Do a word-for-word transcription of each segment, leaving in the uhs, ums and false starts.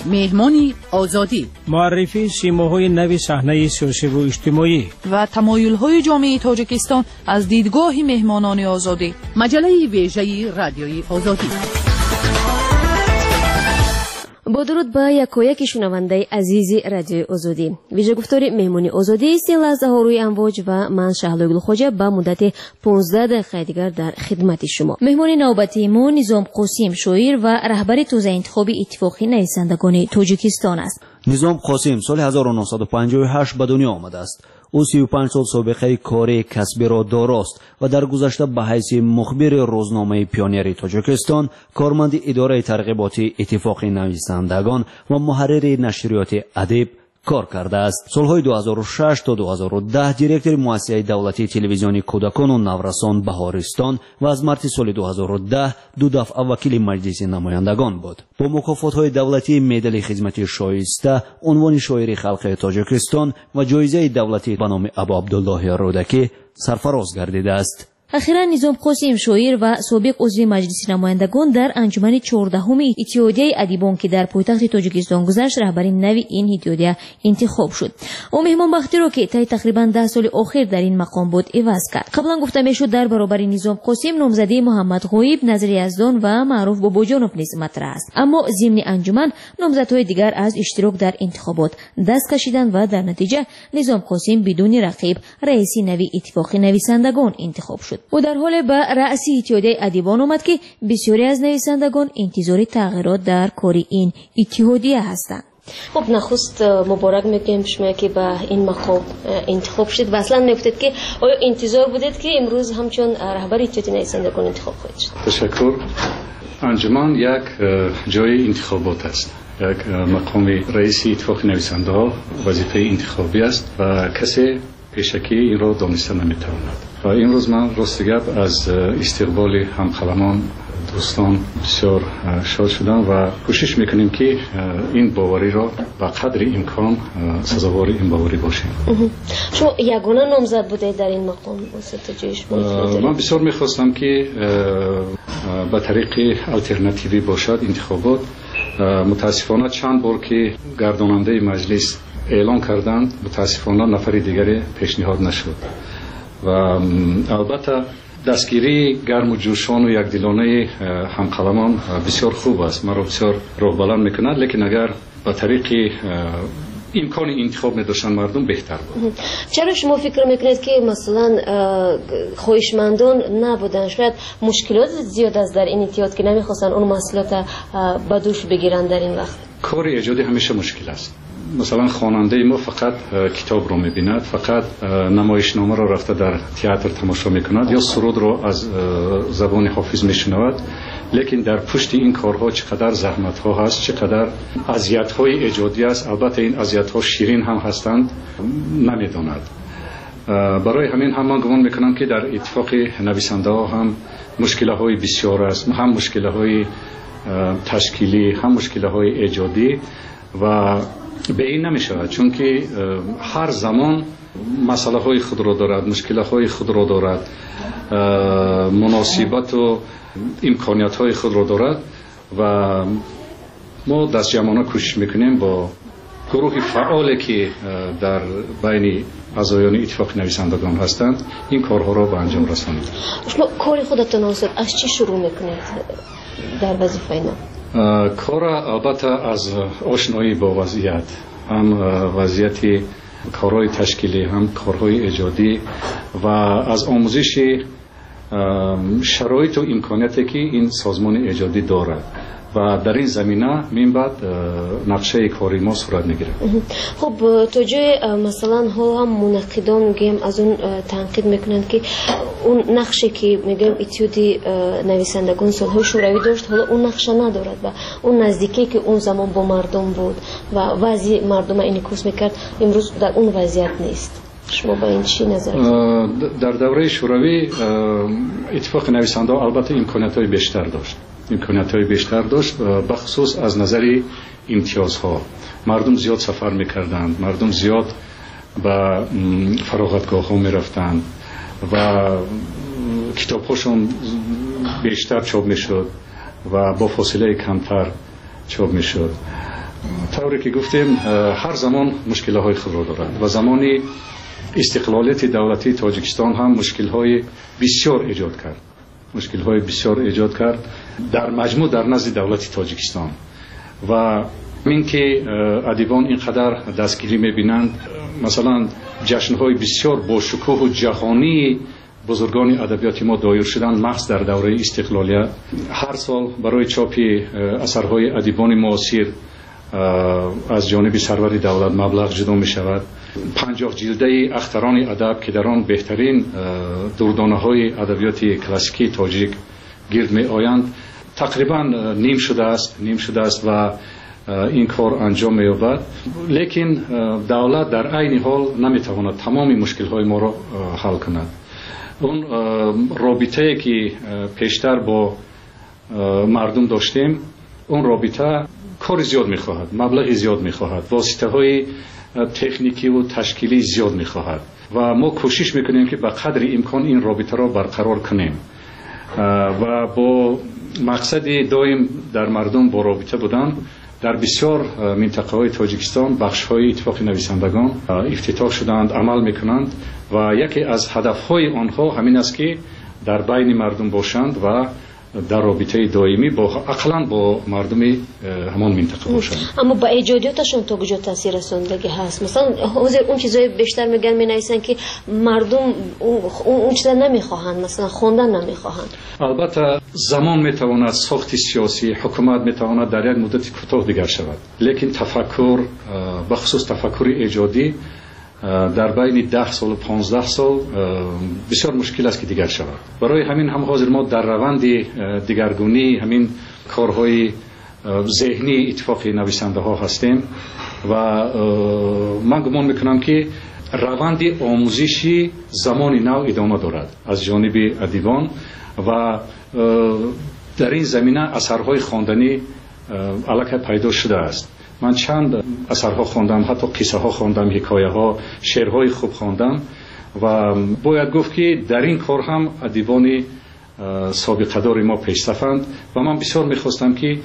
مهمانی آزادی، معرفی سیماهای نوی صحنه سیاسی و اجتماعی و تمایل‌های جامعه تاجیکستان از دیدگاه مهمانان آزادی. مجله ویژه رادیوی آزادی. با درود به یکایک شنونده عزیز رادیوی آزادی. ویژه گفتاری مهمانی آزادی است لحظه ها روی امواج و من شهلا گلخوجه به مدت پانزده دقیقه دیگر در خدمت شما. مهمانی نوبتی ما نظام قاسم شاعر و رهبر توزیع انتخابی اتفاقی نویسندگان تاجیکستان است. نظام قاسم سال هزار و نهصد و پنجاه و هشت به دنیا آمده است. او سی و پنج سال سابقه کاری کسبی را داراست و در گذشته به حیث مخبر روزنامه پیونیر تاجیکستان، کارمند اداره ترغیباتی اتفاق نویسندگان و محرر نشریات ادب کار کرده است. سالهای دو هزار و شش تا دو هزار و ده دیرکتور مؤسسه دولتی تلویزیونی کودکان و نورسان بهارستان و از مارس سال دو هزار و ده دو دفعه وکیل مجلس نمایندگان بود. با مکافات‌های دولتی مدال خدمت شایسته، عنوان شاعر خلق تاجیکستان و جایزه دولتی به نام ابا عبدالله رودکی سرفراز گردیده است. اخیرا نظام قاسم شاعر و سابق عضو مجلس نمایندگان در انجمن چهاردهم اتحادیه ادیبان که در پایتخت تاجیکستان گذشت رهبری نوی این اتحادیه انتخاب شد. او مهمان بختی را که طی تقریبا ده سال اخیر در این مقام بود عوض کرد. قبلا گفته میشد در برابر نظام قاسم نامزدی محمد غایب، نظر یزدان و معروف باباجانوف نیز مطرح است. اما ضمن انجمن نامزدهای دیگر از اشتراک در انتخابات دست کشیدند و در نتیجه نظام قاسم بدون رقیب رئیس نوی اتفاق نویسندگان انتخاب شد. او در حال به رأس اتحادیه ادیبان آمد که بسیاری از نویسندگان انتظار تغییرات در کار این اتحادیه هستند. خب نخست مبارک میگم شما که به این مقام انتخاب شد و اصلا نگفتید که آیا انتظار بودید که امروز همچون رهبر اتحادیه نویسندگان انتخاب خواهید شد؟ تشکر. انجمن یک جای انتخابات است. یک مقام رئیس اتفاق نویسنده ها وظیفه انتخابی است و کسی پیشکی این را دانسته نمیتواند. و این روز من راست گپ از استقبال همقلمان دوستان بسیار شاد شدم و کوشش میکنیم که این باوری را به قدر امکان سزاوار این باوری باشیم. شما یگانه نامزد بودید در این مقام؟ من بسیار میخواستم که به طریق الटरनेटिवی باشد انتخابات. متاسفانه چند بار که گرداننده مجلس اعلان کردند متاسفانه نفر دیگری پیشنهاد نشد و البته دستگیری گرم و جوشان و یک دلانه همقلمان بسیار خوب است، مرا بسیار روح بلند میکند، لیکن اگر به طریق امکان انتخاب نداشتن مردم بهتر بود. چرا شما فکر میکنید که مثلا خواهشمندان نبودن؟ شاید مشکلات زیاد است در این اتحاد که نمیخواستن اون مسئولات به دوش بگیرن در این وقت؟ کار ایجادی همیشه مشکل است. مثلا خواننده ما فقط کتاب رو میبیند، فقط نمایشنامه رو رفته در تئاتر تماشا میکند یا سرود رو از زبان حافظ میشنود، لیکن در پشت این کارها چقدر زحمت ها هست، چقدر اذیت های ایجادی است. البته این اذیت ها شیرین هم هستند، نمیداند. برای همین هم من گمان میکنم که در اتفاق نویسنده ها هم مشکل های بسیار است، هم مشکل های تشکیلی، هم مشکل های ایجادی و به این نمی شود، چون که هر زمان مسئله های خود را دارد، مشکل های خود را دارد، مناسبت و امکانیت های خود را دارد و ما دست جمعانه کوشش میکنیم با گروه فعالی که در بین اعضایان اتفاق نویسندگان هستند این کارها را به انجام رسانیم. شما کار خودتون از چی شروع میکنید در وظیفه اینا؟ کار البته از آشنایی با وضعیت، هم وضعیت کارهای تشکیلی هم کارهای ایجادی و از آموزش شرایط و امکانیتی که این سازمان ایجادی دارد و در این زمینه من بعد نقشه کاری ما صورت میگیره. خب تو جای مثلا ها هم منقدان میگیم از اون تنقید میکنند که اون نقشه که میگیم اتحادیه نویسندگان سالهای شوروی داشت حالا اون نقشه ندارد و اون نزدیکی که اون زمان با مردم بود و وضع مردم انعکاس میکرد امروز در اون وضعیت نیست. شما با این چی نظر دارید؟ در دوره شوروی اتفاق نویسنده البته امکانیت‌های بیشتر داشت. امکانیت‌های بیشتر داشت بخصوص از نظر امتیازها. مردم زیاد سفر می‌کردند، مردم زیاد به فراغتگاه‌ها می‌رفتند و کتاب‌هاشون بیشتر چاپ می‌شد و با فاصله کمتر چاپ می‌شد طوری که گفتیم هر زمان مشکل‌های خود را دارد و زمانی استقلالیت دولتی تاجیکستان هم مشکل‌های بسیار ایجاد کرد مشکل‌های بسیار ایجاد کرد در مجموع در نزد دولت تاجیکستان و این که ادیبان اینقدر دستگیری می‌بینند، مثلا جشن‌های بسیار با شکوه و جهانی بزرگان ادبیات ما دایر شدند محض در دوره استقلالیت. هر سال برای چاپ اثرهای ادیبان معاصر از جانب سرور دولت مبلغ جدا می شود. پنجاه جلده اختران ادب که در آن بهترین دردانه های ادبیات کلاسیکی تاجیک گرد می آیند تقریبا نیم شده است نیم شده است و این کار انجام می یابد، لیکن دولت در عین حال نمی تواند تمام مشکل های ما را حل کند. اون رابطه که پیشتر با مردم داشتیم، اون رابطه کار زیاد می‌خواهد، مبلغ زیاد می‌خواهد، واسطه‌های تکنیکی و تشکیلی زیاد می‌خواهد و ما کوشش می‌کنیم که به قدر امکان این رابطه را برقرار کنیم و با مقصد دائم در مردم با رابطه بودن. در بسیار منطقه‌های تاجیکستان بخش‌های اتفاق نویسندگان افتتاح شدند، عمل می‌کنند و یکی از هدف‌های آنها همین است که در بین مردم باشند و در رابطه دائمی با اقلاً با مردم همان منطقه باشند. اما با ایجادیاتشون تا کجا تاثیر رساندگی هست؟ مثلا حاضر اون چیزای بیشتر میگن مینویسن که مردم اون اون چیزا نمیخواهند، مثلا خوندن نمیخواهند. البته زمان میتواند ساخت سیاسی حکومت میتواند در یک مدت کوتاه دیگر شود، لیکن تفکر به خصوص تفکر ایجادی در بین ده سال و پانزده سال بسیار مشکل است که دیگر شود. برای همین هم حاضر ما در روند دیگرگونی همین کارهای ذهنی اتفاق نویسنده ها هستیم و من گمان میکنم که روند آموزشی زمان نو ادامه دارد از جانب ادیبان و در این زمینه اثرهای خواندنی علاقه پیدا شده است. من چند اثرها خواندم، حتی قصه ها خواندم، حکایه ها، شعرهای خوب خواندم و باید گفت که در این کار هم ادیبان سابقه دار ما پیشرفتند و من بسیار میخواستم که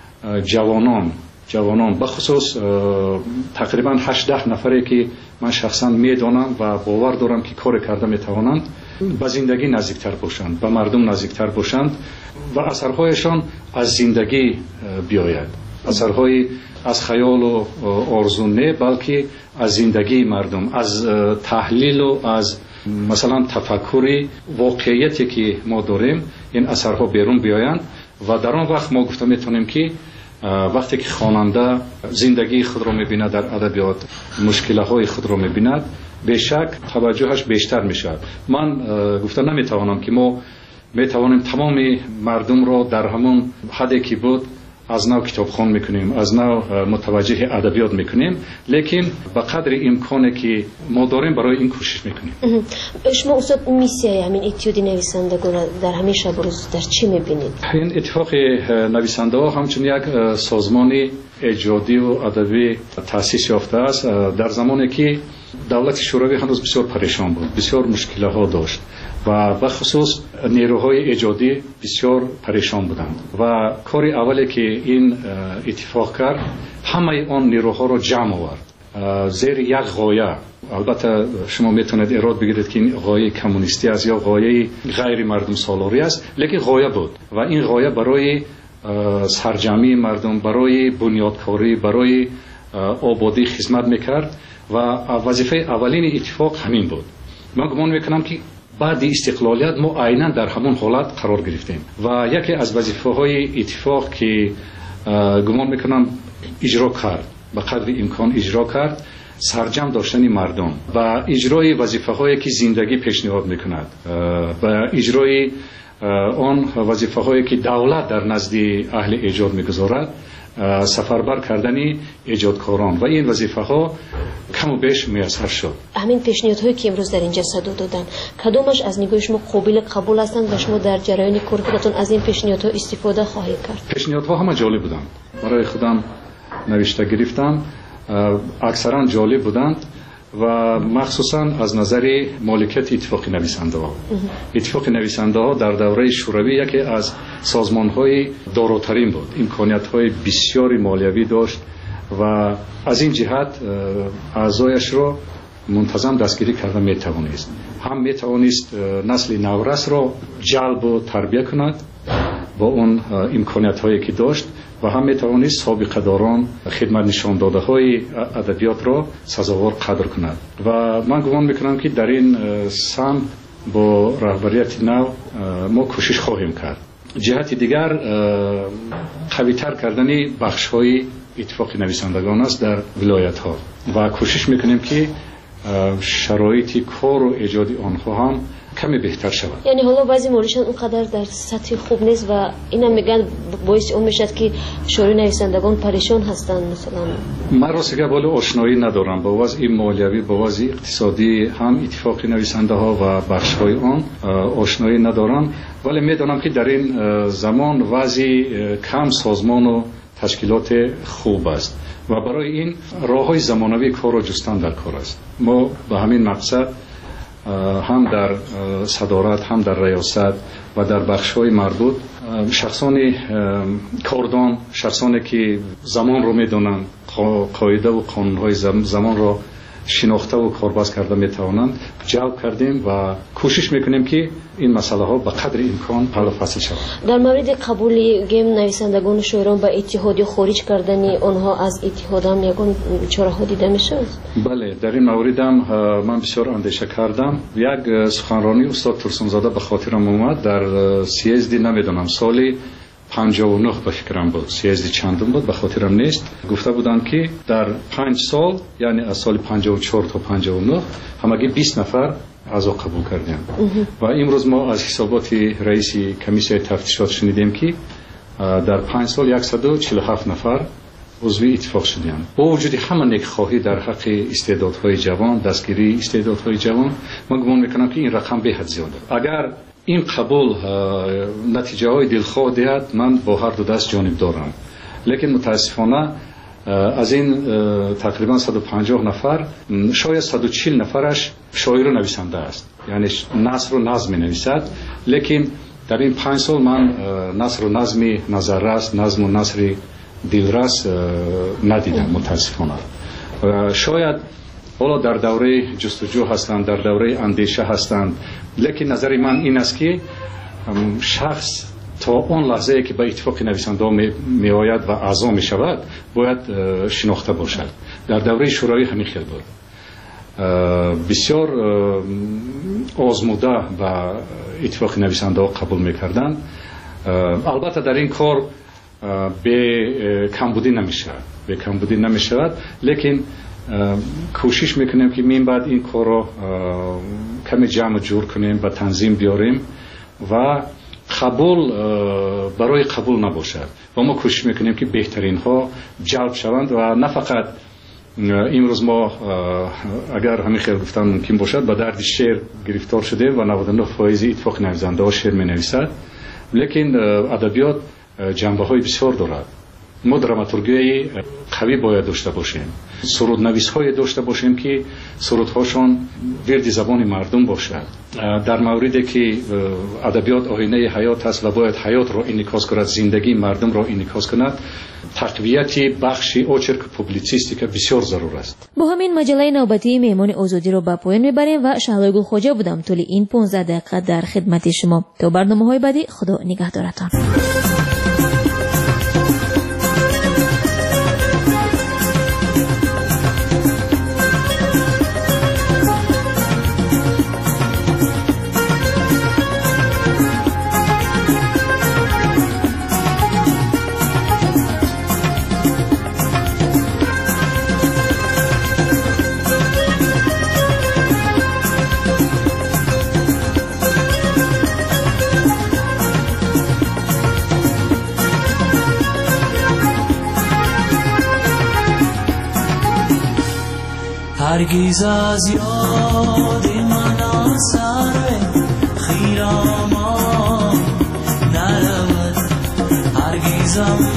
جوانان جوانان بخصوص تقریبا هشت ده نفری که من شخصا میدانم و باور دارم که کار کرده میتوانند به زندگی نزدیکتر باشند، به مردم نزدیکتر باشند و اثرهایشان از زندگی بیاید، اثرهای از خیال و آرزو نه بلکه از زندگی مردم، از تحلیل و از مثلا تفکری واقعیتی که ما داریم این اثرها بیرون بیایند و در آن وقت ما گفته میتونیم که وقتی که خواننده زندگی خود را میبیند در ادبیات، مشکلات خود را میبیند، به شک توجهش بیشتر میشود. من گفته نمیتوانم که ما میتوانیم تمام مردم را در همون حدی که بود از نو کتابخوان میکنیم، از نو متوجه ادبیات میکنیم، لیکن به قدر امکانی که ما داریم برای این کوشش میکنیم. شما استاد میسیای همین اتیودی نویسندگان در همین شب روز در چی میبینید؟ این اتفاق نویسنده ها همچون یک سازمان ایجادی و ادبی تأسیس یافته است در زمانی که دولت شوروی هنوز بسیار پریشان بود، بسیار مشکلات داشت و به خصوص نیروهای ایجادی بسیار پریشان بودند و کاری اولی که این اتفاق کرد همه آن نیروها را جمع آورد زیر یک غایه. البته شما میتونید ایراد بگیرید که این غایه کمونیستی است یا غایه غیر مردم سالاری است، لیکن غایه بود و این غایه برای سرجمعی مردم، برای بنیادکاری، برای آبادی خدمت میکرد و وظیفه اولین اتفاق همین بود. من گمان میکنم که بعد استقلالیت ما عیناً در همون حالت قرار گرفتیم و یکی از وظیفه‌های اتفاق که گمان میکنم اجرا کرد، به قدر امکان اجرا کرد، سرجم داشتن مردم و اجرای وظیفه‌هایی که زندگی پیشنهاد میکند و اجرای آن وظیفه‌هایی که دولت در نزد اهل ایجاد میگذارد، سفربر کردن ایجادکاران و این وظیفه ها کم و بیش میسر شد. همین پیشنهادهایی که امروز در اینجا صدا دادن کدومش از نگاه شما قابل قبول هستند و شما در جریان کار خودتون از این پیشنهادها استفاده خواهید کرد؟ پیشنهادها همه جالب بودند، برای خودم نوشته گرفتم، اکثرا جالب بودند و مخصوصا از نظر مالکیت اتفاق نویسنده ها. اتفاق نویسنده ها در دوره شوروی یکی از سازمان های داراترین بود، امکانیت های بسیاری مالیوی داشت و از این جهت اعضایش را منتظم دستگیری کرده میتوانست. هم میتوانست نسل نورس را جلب و تربیت کند با اون امکانیت هایی که داشت و هم میتوانست سابقه داران خدمت نشان داده های ادبیات را سزاوار قدر کند و من گمان میکنم که در این سمت با رهبریت نو ما کوشش خواهیم کرد. جهت دیگر قوی‌تر کردن بخش های اتفاق نویسندگان است در ولایت ها و کوشش میکنیم که شرایط کار و ایجاد آنها هم کمی بهتر شود. یعنی حالا بعضی موردشان اونقدر در سطح خوب نیست و اینا میگن باعث اون میشد که شورای نویسندگان پریشان هستند. مثلا من راستش بالا آشنایی ندارم با وضع مالیوی، با وضع اقتصادی هم اتفاق نویسنده ها و بخش های آن آشنایی ندارم، ولی میدونم که در این زمان وضع کم سازمان و تشکیلات خوب است و برای این راه‌های زمانوی کار را جستن در کار است. ما به همین مقصد هم در صدارت هم در ریاست و در بخش‌های مربوط شخصان کاردان، شخصانی که زمان رو می‌دونن، قاعده و قانون‌های زمان را شناخته و کارباز کرده میتوانند جلب کردیم و کوشش میکنیم که این مسئله ها به قدر امکان حل و فصل شود. در مورد قبول گیم نویسندگان شاعران به اتحاد یا خارج کردن آنها از اتحاد هم یگان چاره ها دیده میشه؟ بله، در این مورد هم من بسیار اندیشه کردم. یک سخنرانی استاد ترسونزاده به خاطرم اومد در سیزدی، نمیدونم سالی پنجاه و نه به فکرم بود، سیزدی چندم بود به خاطرم نیست. گفته بودند که در پنج سال، یعنی از سال پنجاه و چهار تا پنجاه و نه همگی بیست نفر اعضا قبول کردیم و امروز ما از حسابات رئیس کمیسیون تفتیشات شنیدیم که در پنج سال صد و چهل و هفت نفر عضو اتفاق شدیم. با وجود همه نیکخواهی در حق استعدادهای جوان، دستگیری استعدادهای جوان، من گمان میکنم که این رقم به حد زیاده. اگر این قبول نتیجه های دلخواه دهد، من با هر دو دست جانب دارم، لیکن متاسفانه از این تقریبا صد و پنجاه نفر شاید صد و چهل نفرش شاعر و نویسنده است، یعنی نثر و نظم می نویسد، لیکن در این پنج سال من نثر و نظمی نظررس، نظم و نثر دلرس ندیدم متاسفانه. شاید حالا در دوره جستجو هستند، در دوره اندیشه هستند، لیکن نظر من این است که شخص تا اون لحظه که به اتفاق نویسنده می آید و اعضا می شود باید شناخته باشد. در دوره شورای همین خیل بود، بسیار آزموده و اتفاق نویسنده ها قبول می کردن. البته در این کار به کمبودی نمی شود، به کمبودی نمی شود، لیکن کوشش میکنیم که من بعد این کار را کمی جمع جور کنیم و تنظیم بیاریم و قبول برای قبول نباشد و ما کوشش میکنیم که بهترین ها جلب شوند و نه فقط امروز ما اگر همین خیلی گفتن ممکن باشد به درد شعر گرفتار شده و نود و نه فایز اتفاق نویسنده ها شعر می نویسد، لیکن ادبیات جنبه های بسیار دارد. ما دراماتورگی قوی باید داشته باشیم، سرود نویس های داشته باشیم که سرودهاشون ورد زبان مردم باشد. در موردی که ادبیات آینه حیات است و باید حیات را انعکاس کند، زندگی مردم را انعکاس کند، تقویت بخش اوچرک پوبلیسیستیک بسیار ضرور است. با همین مجله نوبتی مهمان آزادی رو به پایان میبریم و شهلا گل خواجه بودم طول این پانزده دقیقه در خدمت شما. تا برنامه‌های بعدی، خدا نگهدارتان. هرگز از یاد من سر خیرامان نرود، هرگز